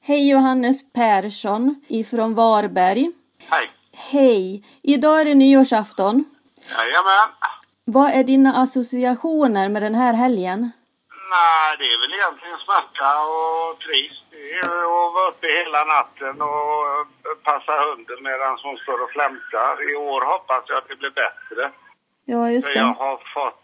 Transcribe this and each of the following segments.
Hej Johannes Persson ifrån Varberg. Hej. Hej, idag är det nyårsafton. Jajamän. Vad är dina associationer med den här helgen? Nej, det är väl egentligen smärta och trist. Det är att vara uppe hela natten och passa hunden medan hon står och flämtar. I år hoppas jag att det blir bättre. Ja, just det. Jag har fått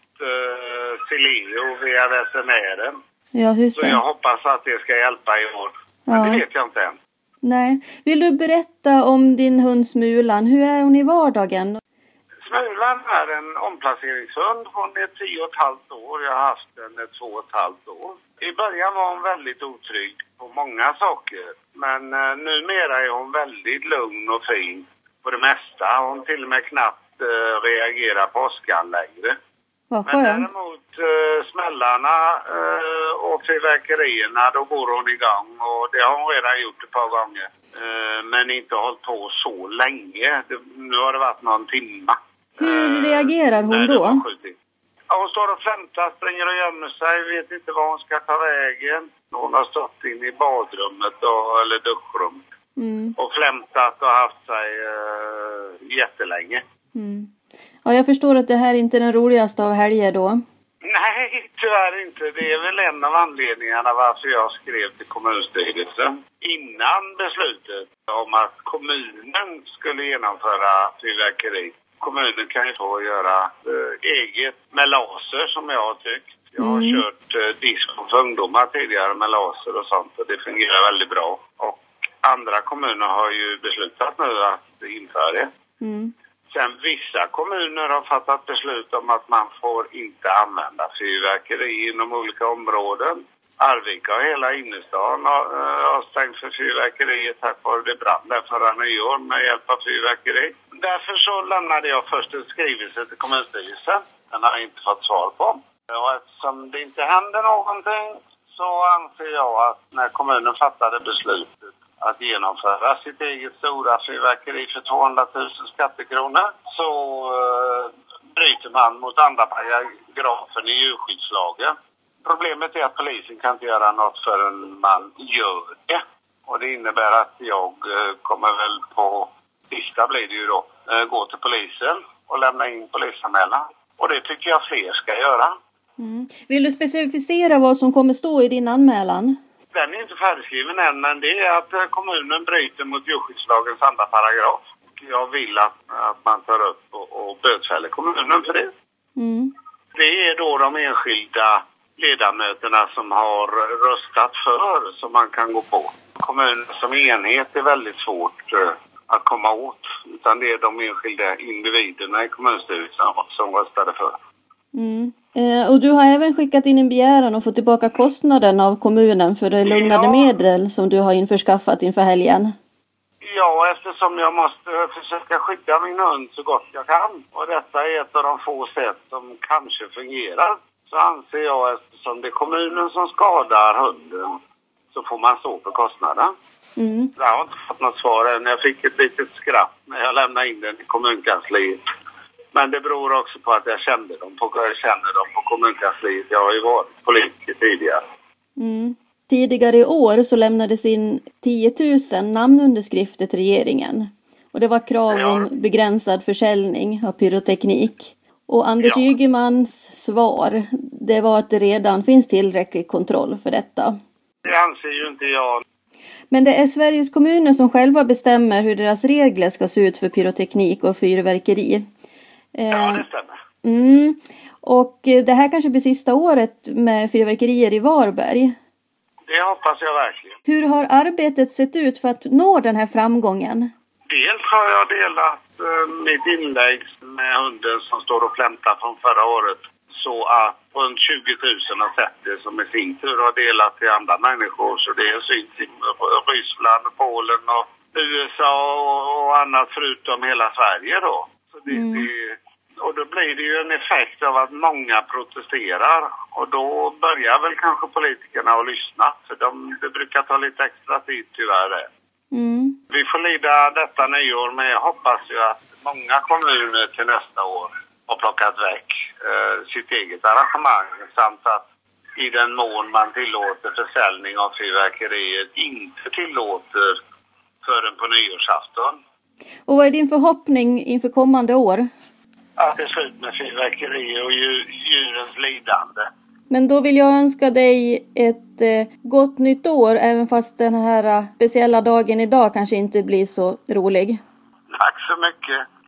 Sileo via veterinären. Ja, just det. Så jag hoppas att det ska hjälpa i år. Men det vet jag inte än. Nej. Vill du berätta om din hund Smulan? Hur är hon i vardagen? Smulan är en omplaceringshund. Hon är 10,5 år. Jag har haft den 2,5 år. I början var hon väldigt otrygg på många saker. Men numera är hon väldigt lugn och fin på det mesta. Hon till och med knappt reagerar på åskan längre. Vad Men skönt. däremot smällarna och fyrverkerierna, då går hon igång. Och det har hon redan gjort ett par gånger. Men inte hållit på så länge. Nu har det varit någon timma. Hur reagerar hon då? Ja, hon står och flämtar, springer och gömmer sig. Vet inte var hon ska ta vägen. Hon har stått in i badrummet eller duschrummet. Och flämtat och haft sig jättelänge. Ja, jag förstår att det här inte är den roligaste av helger då. Nej, tyvärr inte. Det är väl en av anledningarna varför jag skrev till kommunstyrelsen. Innan beslutet om att kommunen skulle genomföra fyrverkeri. Kommunen kan ju få göra eget med laser som jag har tyckt. Jag har kört disco för ungdomar tidigare med laser och sånt och det fungerar väldigt bra. Och andra kommuner har ju beslutat nu att införa det. Sen vissa kommuner har fattat beslut om att man får inte använda fyrverkeri inom olika områden. Arvika och hela innerstan har stängt för fyrverkeriet tack vare det brann där förra nyår med hjälp av fyrverkeri. Därför så lämnade jag först en skrivelse till kommunstyrelsen. Den har jag inte fått svar på. Och eftersom det inte händer någonting så anser jag att när kommunen fattade beslutet att genomföra sitt eget stora fyrverkeri för 200 000 skattekronor så bryter man mot andra paragrafen i djurskyddslagen. Problemet är att polisen kan inte göra något förrän man gör det. Och det innebär att jag kommer väl på tisdag blir det ju då gå till polisen och lämna in polisanmälan. Och det tycker jag fler ska göra. Vill du specificera vad som kommer stå i din anmälan? Den är inte färdigskriven än, men det är att kommunen bryter mot djurskyddslagens andra paragraf. Jag vill att man tar upp och bötfäller kommunen för det. Det är då de enskilda ledamöterna som har röstat för som man kan gå på. Kommunen som enhet är väldigt svårt att komma åt. Utan det är de enskilda individerna i kommunstyrelsen som röstade för. Och du har även skickat in en begäran och fått tillbaka kostnaden av kommunen för det lugnande medel som du har införskaffat inför helgen. Ja, eftersom jag måste försöka skydda min hund så gott jag kan. Och detta är ett av de få sätt som kanske fungerar. Så anser jag, eftersom det är kommunen som skadar hunden, så får man stå för kostnaden. Jag har inte fått något svar än. Jag fick ett litet skratt när jag lämnade in den i kommunkansliet. Men det beror också på att jag känner dem på kommunkansliet. Jag har ju varit politiker tidigare. Tidigare i år så lämnades in 10 000 namnunderskrifter till regeringen. Och det var krav om begränsad försäljning av pyroteknik. Och Anders Ygemans svar, det var att det redan finns tillräcklig kontroll för detta. Det anser ju inte jag. Men det är Sveriges kommuner som själva bestämmer hur deras regler ska se ut för pyroteknik och fyrverkeri. Ja, det stämmer. Och det här kanske blir sista året med fyrverkerier i Varberg. Det hoppas jag verkligen. Hur har arbetet sett ut för att nå den här framgången? Dels har jag delat mitt inlägg med hunden som står och flämtar från förra året. Så att runt 20 000 har sett det som i sin tur har delat till andra människor. Så det är syns i Ryssland, Polen och USA och annat förutom hela Sverige då. Så och då blir det ju en effekt av att många protesterar. Och då börjar väl kanske politikerna att lyssna. För det brukar ta lite extra tid tyvärr. Vi får lida detta nyår, men jag hoppas ju att många kommuner till nästa år har plockat väck sitt eget arrangemang. Samt att i den mån man tillåter försäljning av fyrverkerier inte tillåter förrän på nyårsafton. Och vad är din förhoppning inför kommande år? Att det är slut med fyrverkerier och djurens lidande. Men då vill jag önska dig ett gott nytt år, även fast den här speciella dagen idag kanske inte blir så rolig. Tack så mycket.